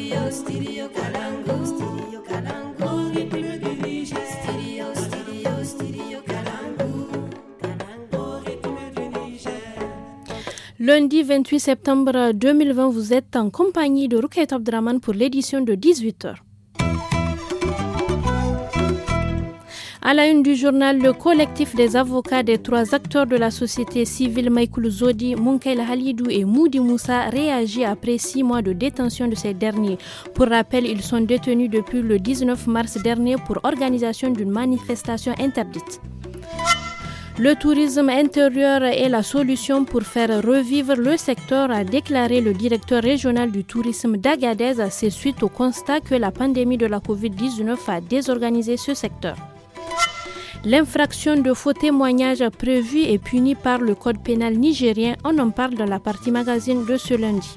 Lundi 28 septembre 2020, vous êtes en compagnie de Rukaït Abdraman pour l'édition de 18h. À la une du journal, le collectif des avocats des 3 acteurs de la société civile Maïkoul Zodi, Munkaila Halidou et Moudi Moussa réagit après 6 mois de détention de ces derniers. Pour rappel, ils sont détenus depuis le 19 mars dernier pour organisation d'une manifestation interdite. Le tourisme intérieur est la solution pour faire revivre le secteur, a déclaré le directeur régional du tourisme d'Agadez. C'est suite au constat que la pandémie de la COVID-19 a désorganisé ce secteur. L'infraction de faux témoignages prévue et punie par le code pénal nigérien. On en parle dans la partie magazine de ce lundi.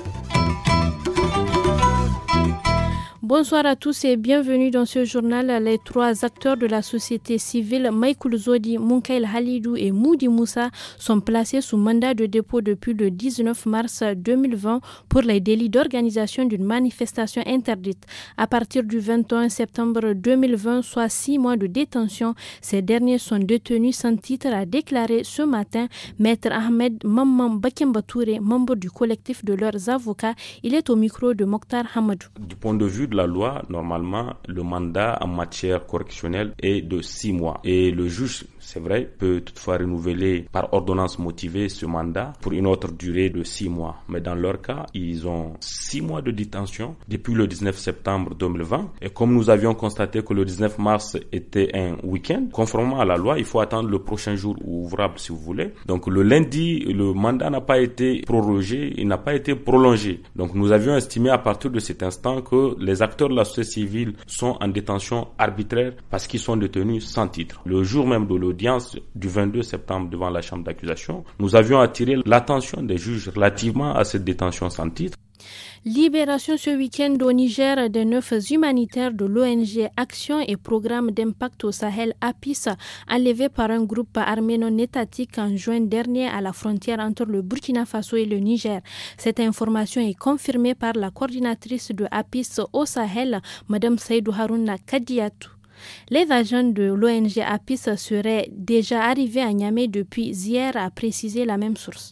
Bonsoir à tous et bienvenue dans ce journal. Les 3 acteurs de la société civile, Maïkoul Zodi, Munkaila Halidou et Moudi Moussa, sont placés sous mandat de dépôt depuis le 19 mars 2020 pour les délits d'organisation d'une manifestation interdite. À partir du 21 septembre 2020, soit 6 mois de détention, ces derniers sont détenus sans titre, a déclaré ce matin Maître Ahmed Mamman Bakembatouré, membre du collectif de leurs avocats. Il est au micro de Mokhtar Hamadou. Du point de vue de la loi, normalement, le mandat en matière correctionnelle est de 6 mois. Et le juge, c'est vrai, peut toutefois renouveler par ordonnance motivée ce mandat pour une autre durée de 6 mois. Mais dans leur cas, ils ont 6 mois de détention depuis le 19 septembre 2020. Et comme nous avions constaté que le 19 mars était un week-end, conformément à la loi, il faut attendre le prochain jour ouvrable si vous voulez. Donc le lundi, le mandat n'a pas été prorogé, il n'a pas été prolongé. Donc nous avions estimé à partir de cet instant que les acteurs de la société civile sont en détention arbitraire parce qu'ils sont détenus sans titre. Le jour même de l'audience du 22 septembre devant la chambre d'accusation, nous avions attiré l'attention des juges relativement à cette détention sans titre. Libération ce week-end au Niger des 9 humanitaires de l'ONG Action et Programme d'impact au Sahel APIS, enlevés par un groupe armé non étatique en juin dernier à la frontière entre le Burkina Faso et le Niger. Cette information est confirmée par la coordinatrice de APIS au Sahel, Mme Saïdou Harouna Kadiatou. Les agents de l'ONG APIS seraient déjà arrivés à Niamey depuis hier, a précisé la même source.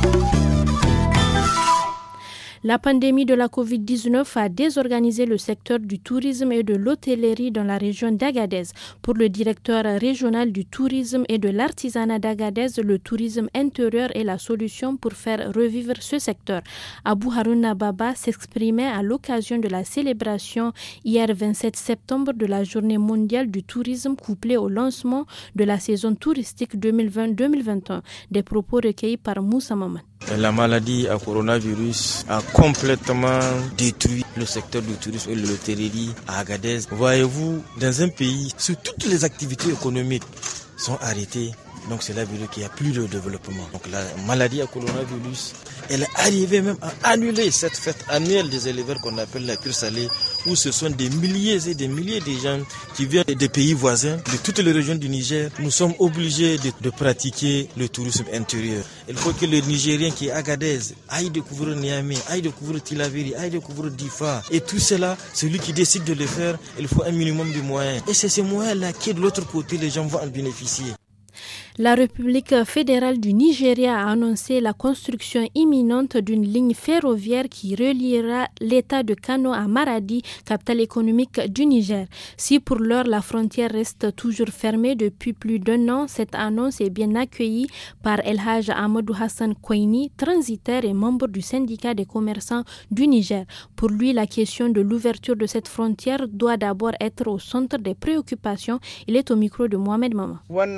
La pandémie de la COVID-19 a désorganisé le secteur du tourisme et de l'hôtellerie dans la région d'Agadez. Pour le directeur régional du tourisme et de l'artisanat d'Agadez, le tourisme intérieur est la solution pour faire revivre ce secteur. Abou Harouna Baba s'exprimait à l'occasion de la célébration hier 27 septembre de la journée mondiale du tourisme couplée au lancement de la saison touristique 2020-2021. Des propos recueillis par Moussa Maman. La maladie à coronavirus a complètement détruit le secteur du tourisme et de l'hôtellerie à Agadez. Voyez-vous, dans un pays, où toutes les activités économiques sont arrêtées, donc cela veut dire qu'il n'y a plus de développement. Donc la maladie à coronavirus, elle est arrivée même à annuler cette fête annuelle des éleveurs qu'on appelle la cure salée, où ce sont des milliers et des milliers de gens qui viennent des pays voisins, de toutes les régions du Niger. Nous sommes obligés de pratiquer le tourisme intérieur. Il faut que le Nigérien qui est à Agadez aille découvrir Niamey, aille découvrir Tillabéri, aille découvrir Difa. Et tout cela, celui qui décide de le faire, il faut un minimum de moyens. Et c'est ces moyens-là qui, de l'autre côté, les gens vont en bénéficier. La République fédérale du Nigeria a annoncé la construction imminente d'une ligne ferroviaire qui reliera l'état de Kano à Maradi, capitale économique du Niger. Si pour l'heure la frontière reste toujours fermée depuis plus d'1 an, cette annonce est bien accueillie par El Haj Amadou Hassan Kouini, transitaire et membre du syndicat des commerçants du Niger. Pour lui, la question de l'ouverture de cette frontière doit d'abord être au centre des préoccupations. Il est au micro de Mohamed Mama.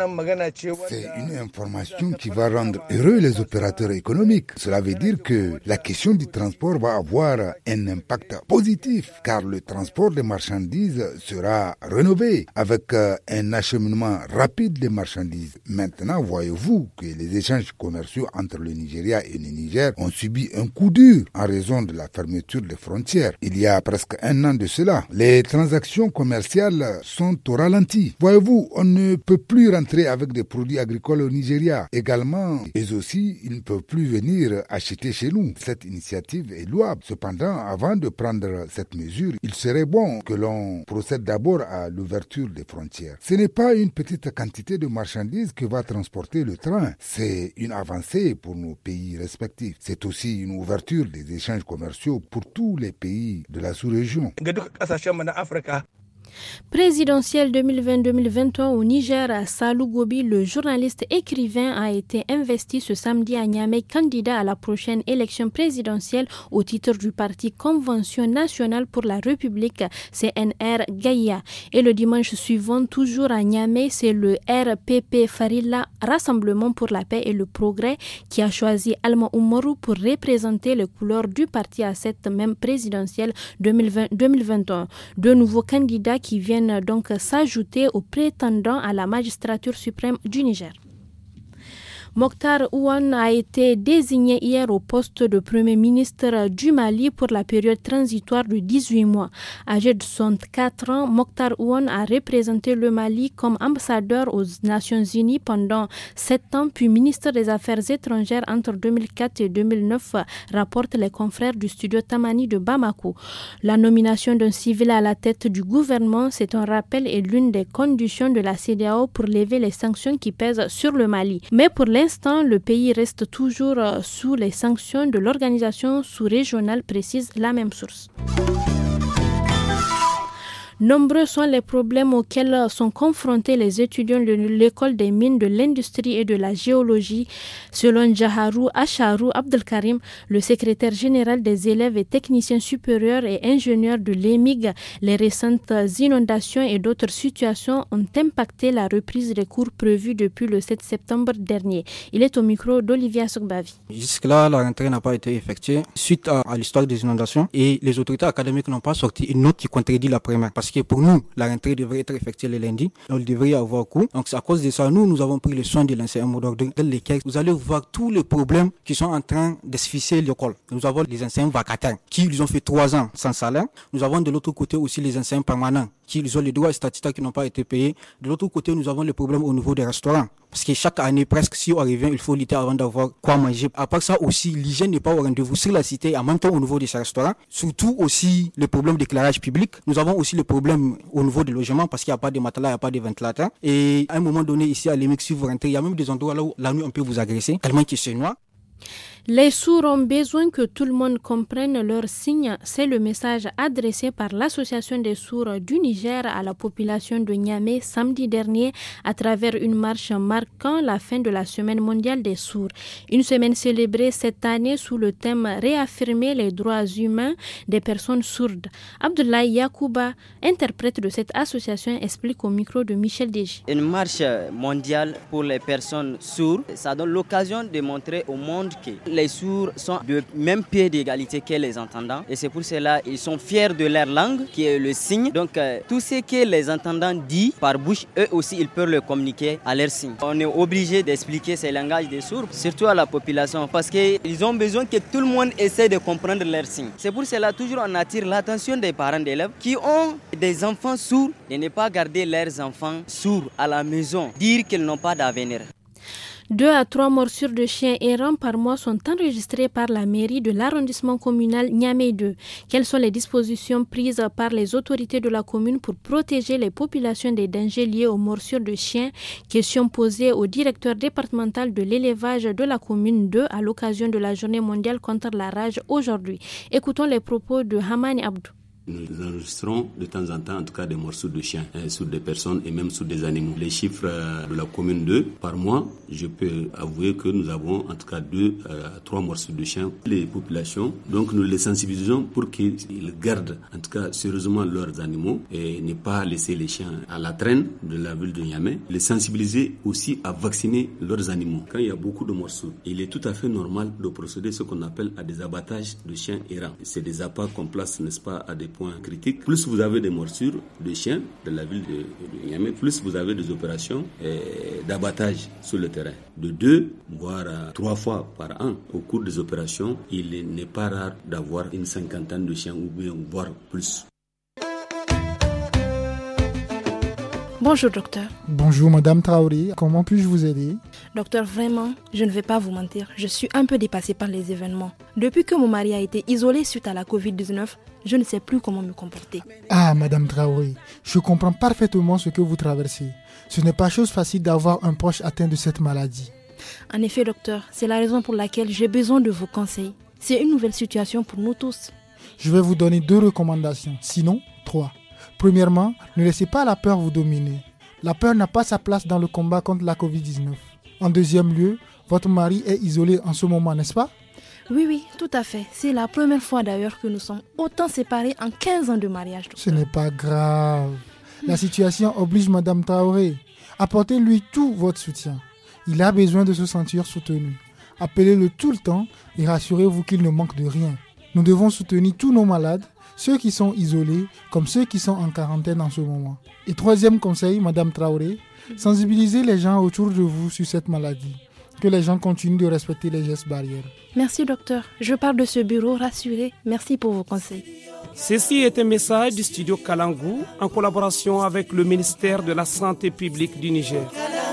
C'est une information qui va rendre heureux les opérateurs économiques. Cela veut dire que la question du transport va avoir un impact positif car le transport des marchandises sera rénové avec un acheminement rapide des marchandises. Maintenant, voyez-vous que les échanges commerciaux entre le Nigeria et le Niger ont subi un coup dur en raison de la fermeture des frontières. Il y a presque 1 an de cela, les transactions commerciales sont au ralenti. Voyez-vous, on ne peut plus rentrer avec des produits produits agricoles au Nigeria. Également, eux aussi, ils ne peuvent plus venir acheter chez nous. Cette initiative est louable. Cependant, avant de prendre cette mesure, il serait bon que l'on procède d'abord à l'ouverture des frontières. Ce n'est pas une petite quantité de marchandises que va transporter le train. C'est une avancée pour nos pays respectifs. C'est aussi une ouverture des échanges commerciaux pour tous les pays de la sous-région. Présidentielle 2020-2021 au Niger, Salou Gobi, le journaliste écrivain, a été investi ce samedi à Niamey candidat à la prochaine élection présidentielle au titre du parti Convention nationale pour la République, CNR Gaïa. Et le dimanche suivant, toujours à Niamey, c'est le RPP Farilla, Rassemblement pour la paix et le progrès, qui a choisi Alma Oumarou pour représenter les couleurs du parti à cette même présidentielle 2020-2021. Deux nouveaux candidats qui viennent donc s'ajouter aux prétendants à la magistrature suprême du Niger. Mokhtar Ouane a été désigné hier au poste de Premier ministre du Mali pour la période transitoire de 18 mois. Âgé de 64 ans, Mokhtar Ouane a représenté le Mali comme ambassadeur aux Nations Unies pendant 7 ans, puis ministre des Affaires étrangères entre 2004 et 2009, rapportent les confrères du studio Tamani de Bamako. La nomination d'un civil à la tête du gouvernement, c'est un rappel et l'une des conditions de la CEDEAO pour lever les sanctions qui pèsent sur le Mali. Mais pour l'instant, le pays reste toujours sous les sanctions de l'organisation sous-régionale, précise la même source. Nombreux sont les problèmes auxquels sont confrontés les étudiants de l'école des mines, de l'industrie et de la géologie. Selon Jaharou Acharou Abdelkarim, le secrétaire général des élèves et techniciens supérieurs et ingénieurs de l'EMIG, les récentes inondations et d'autres situations ont impacté la reprise des cours prévus depuis le 7 septembre dernier. Il est au micro d'Olivia Sokbavi. Jusque-là, la rentrée n'a pas été effectuée suite à l'histoire des inondations et les autorités académiques n'ont pas sorti une note qui contredit la première. Parce que pour nous, la rentrée devrait être effectuée le lundi. On devrait y avoir cours. Donc, c'est à cause de ça, nous avons pris le soin de lancer un mot d'ordre dans lequel vous allez voir tous les problèmes qui sont en train d'asphyxier l'école. Nous avons les enseignants vacataires qui ils ont fait 3 ans sans salaire. Nous avons de l'autre côté aussi les enseignants permanents qui ils ont les droits statutaires qui n'ont pas été payés. De l'autre côté, nous avons les problèmes au niveau des restaurants. Parce que chaque année, presque, si on revient, il faut lutter avant d'avoir quoi manger. À part ça aussi, l'hygiène n'est pas au rendez-vous sur la cité et en même temps au niveau de ces restaurants. Surtout aussi le problème d'éclairage public. Nous avons aussi le problème au niveau des logements parce qu'il n'y a pas de matelas, il n'y a pas de ventilateurs. Et à un moment donné, ici à l'EMIC, si vous rentrez, il y a même des endroits là où la nuit on peut vous agresser, tellement qu'il se noie. Les sourds ont besoin que tout le monde comprenne leurs signes. C'est le message adressé par l'Association des sourds du Niger à la population de Niamey samedi dernier à travers une marche marquant la fin de la Semaine mondiale des sourds. Une semaine célébrée cette année sous le thème « Réaffirmer les droits humains des personnes sourdes ». Abdoulaye Yakouba, interprète de cette association, explique au micro de Michel Deji. Une marche mondiale pour les personnes sourdes, ça donne l'occasion de montrer au monde que les sourds sont de même pied d'égalité que les entendants et c'est pour cela qu'ils sont fiers de leur langue qui est le signe. Donc tout ce que les entendants disent par bouche, eux aussi ils peuvent le communiquer à leur signe. On est obligé d'expliquer ces langages des sourds, surtout à la population parce qu'ils ont besoin que tout le monde essaie de comprendre leurs signes. C'est pour cela toujours on attire l'attention des parents d'élèves qui ont des enfants sourds de ne pas garder leurs enfants sourds à la maison, dire qu'ils n'ont pas d'avenir. 2 à 3 morsures de chiens errants par mois sont enregistrées par la mairie de l'arrondissement communal Niamey 2. Quelles sont les dispositions prises par les autorités de la commune pour protéger les populations des dangers liés aux morsures de chiens? Question posée au directeur départemental de l'élevage de la commune 2 à l'occasion de la journée mondiale contre la rage aujourd'hui. Écoutons les propos de Hamani Abdou. Nous enregistrons de temps en temps, en tout cas, des morsures de chiens sur des personnes et même sur des animaux. Les chiffres de la commune 2, par mois, je peux avouer que nous avons en tout cas 2 à 3 morsures de chiens. Les populations, donc nous les sensibilisons pour qu'ils gardent en tout cas sérieusement leurs animaux et ne pas laisser les chiens à la traîne de la ville de Niamey. Les sensibiliser aussi à vacciner leurs animaux. Quand il y a beaucoup de morsures, il est tout à fait normal de procéder à ce qu'on appelle à des abattages de chiens errants. C'est des appâts qu'on place, n'est-ce pas, à des points critiques. Plus vous avez des morsures de chiens de la ville de Niamey, plus vous avez des opérations d'abattage sur le terrain. De 2, voire 3 fois par an, au cours des opérations, il n'est pas rare d'avoir une 50aine de chiens ou bien voire plus. Bonjour docteur. Bonjour Madame Traoré, comment puis-je vous aider? Docteur, vraiment, je ne vais pas vous mentir, je suis un peu dépassée par les événements. Depuis que mon mari a été isolé suite à la Covid-19, je ne sais plus comment me comporter. Ah Madame Traoré, je comprends parfaitement ce que vous traversez. Ce n'est pas chose facile d'avoir un proche atteint de cette maladie. En effet docteur, c'est la raison pour laquelle j'ai besoin de vos conseils. C'est une nouvelle situation pour nous tous. Je vais vous donner 2 recommandations, sinon 3. Premièrement, ne laissez pas la peur vous dominer. La peur n'a pas sa place dans le combat contre la Covid-19. En deuxième lieu, votre mari est isolé en ce moment, n'est-ce pas? Oui, tout à fait. C'est la première fois d'ailleurs que nous sommes autant séparés en 15 ans de mariage. Docteur. Ce n'est pas grave. La situation oblige Madame Traoré. Apportez-lui tout votre soutien. Il a besoin de se sentir soutenu. Appelez-le tout le temps et rassurez-vous qu'il ne manque de rien. Nous devons soutenir tous nos malades, ceux qui sont isolés comme ceux qui sont en quarantaine en ce moment. Et troisième conseil, Madame Traoré, sensibilisez les gens autour de vous sur cette maladie. Que les gens continuent de respecter les gestes barrières. Merci docteur, je pars de ce bureau rassurée. Merci pour vos conseils. Ceci est un message du studio Kalangu en collaboration avec le ministère de la Santé publique du Niger.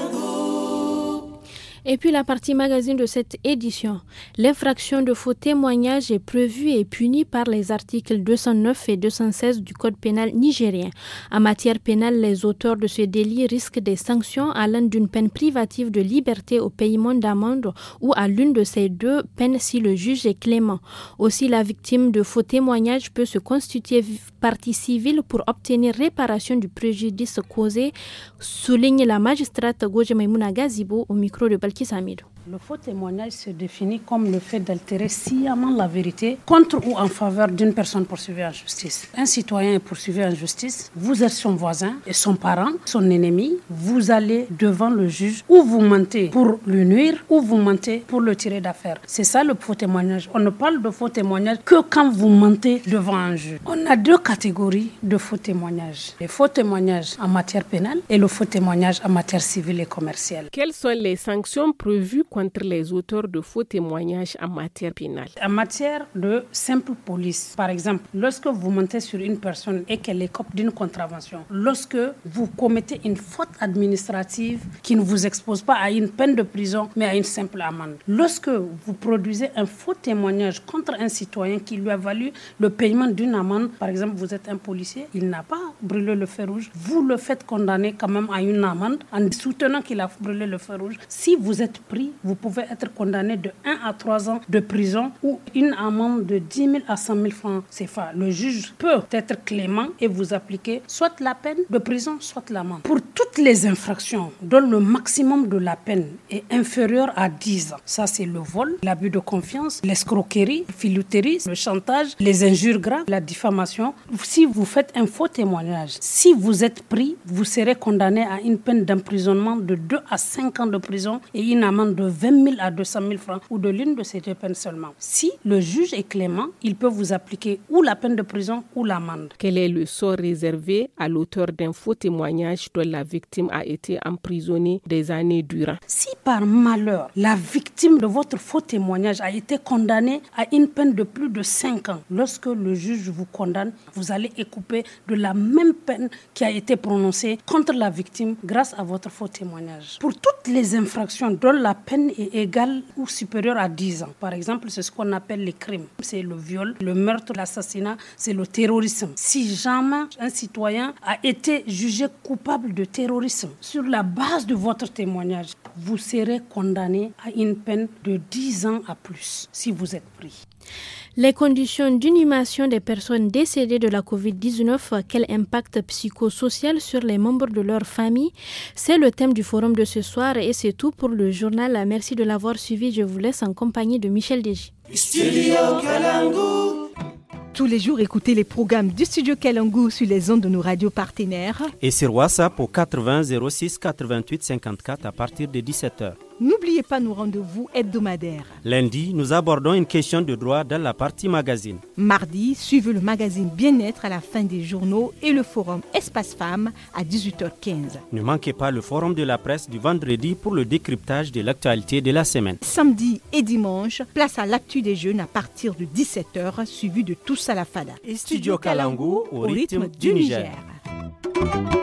Et puis la partie magazine de cette édition. L'infraction de faux témoignages est prévue et punie par les articles 209 et 216 du Code pénal nigérien. En matière pénale, les auteurs de ce délit risquent des sanctions allant d'une peine privative de liberté au paiement d'amende ou à l'une de ces 2 peines si le juge est clément. Aussi, la victime de faux témoignages peut se constituer partie civile pour obtenir réparation du préjudice causé, souligne la magistrate Goje Maimouna Gazibo au micro de Balkis Hamidou. Le faux témoignage se définit comme le fait d'altérer sciemment la vérité contre ou en faveur d'une personne poursuivie en justice. Un citoyen est poursuivi en justice, vous êtes son voisin et son parent, son ennemi, vous allez devant le juge ou vous mentez pour le nuire ou vous mentez pour le tirer d'affaire. C'est ça le faux témoignage. On ne parle de faux témoignage que quand vous mentez devant un juge. On a 2 catégories de faux témoignages. Les faux témoignages en matière pénale et le faux témoignage en matière civile et commerciale. Quelles sont les sanctions prévues contre les auteurs de faux témoignages en matière pénale? En matière de simple police, par exemple, lorsque vous mentez sur une personne et qu'elle écope d'une contravention, lorsque vous commettez une faute administrative qui ne vous expose pas à une peine de prison, mais à une simple amende, lorsque vous produisez un faux témoignage contre un citoyen qui lui a valu le paiement d'une amende, par exemple, vous êtes un policier, il n'a pas brûlé le feu rouge, vous le faites condamner quand même à une amende en soutenant qu'il a brûlé le feu rouge. Si vous êtes pris, vous pouvez être condamné de 1 à 3 ans de prison ou une amende de 10 000 à 100 000 francs CFA. Le juge peut être clément et vous appliquer soit la peine de prison, soit l'amende. Pour toutes les infractions dont le maximum de la peine est inférieur à 10 ans, ça c'est le vol, l'abus de confiance, l'escroquerie, la filouterie, le chantage, les injures graves, la diffamation. Si vous faites un faux témoignage, si vous êtes pris, vous serez condamné à une peine d'emprisonnement de 2 à 5 ans de prison et une amende de 20 000 à 200 000 francs ou de l'une de ces 2 peines seulement. Si le juge est clément, il peut vous appliquer ou la peine de prison ou l'amende. Quel est le sort réservé à l'auteur d'un faux témoignage dont la victime a été emprisonnée des années durant? Si par malheur, la victime de votre faux témoignage a été condamnée à une peine de plus de 5 ans, lorsque le juge vous condamne, vous allez écouper de la même peine qui a été prononcée contre la victime grâce à votre faux témoignage. Pour toutes les infractions dont la peine est égale ou supérieure à 10 ans, par exemple, c'est ce qu'on appelle les crimes. C'est le viol, le meurtre, l'assassinat, c'est le terrorisme. Si jamais un citoyen a été jugé coupable de terrorisme, sur la base de votre témoignage, vous serez condamné à une peine de 10 ans à plus si vous êtes pris. Les conditions d'inhumation des personnes décédées de la COVID-19, quel impact psychosocial sur les membres de leur famille? C'est le thème du forum de ce soir et c'est tout pour le journal. Merci de l'avoir suivi. Je vous laisse en compagnie de Michel Deji. Tous les jours, écoutez les programmes du Studio Kalangu sur les ondes de nos radios partenaires. Et sur WhatsApp au 80 06 88 54 à partir de 17h. N'oubliez pas nos rendez-vous hebdomadaires. Lundi, nous abordons une question de droit dans la partie magazine. Mardi, suivez le magazine Bien-être à la fin des journaux et le forum Espace Femmes à 18h15. Ne manquez pas le forum de la presse du vendredi pour le décryptage de l'actualité de la semaine. Samedi et dimanche, place à l'actu des jeunes à partir de 17h, suivi de Tous à la Fada. Studio Kalangu au rythme du Niger.